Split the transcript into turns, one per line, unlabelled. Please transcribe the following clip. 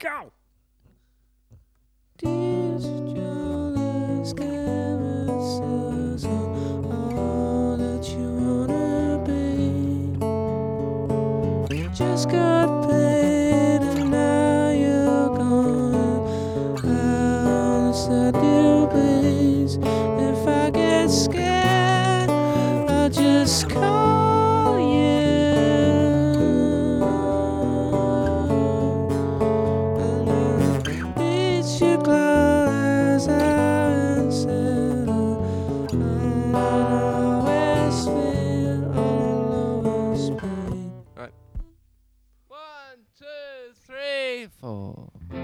Go.
These jealous carousels are all that you wanna be. You just got paid and now you're gone out inside your place. If I get scared, I'll just call you. It's your clothes and settle. I always feel on the lowest point.
Right. 1, 2, 3, 4.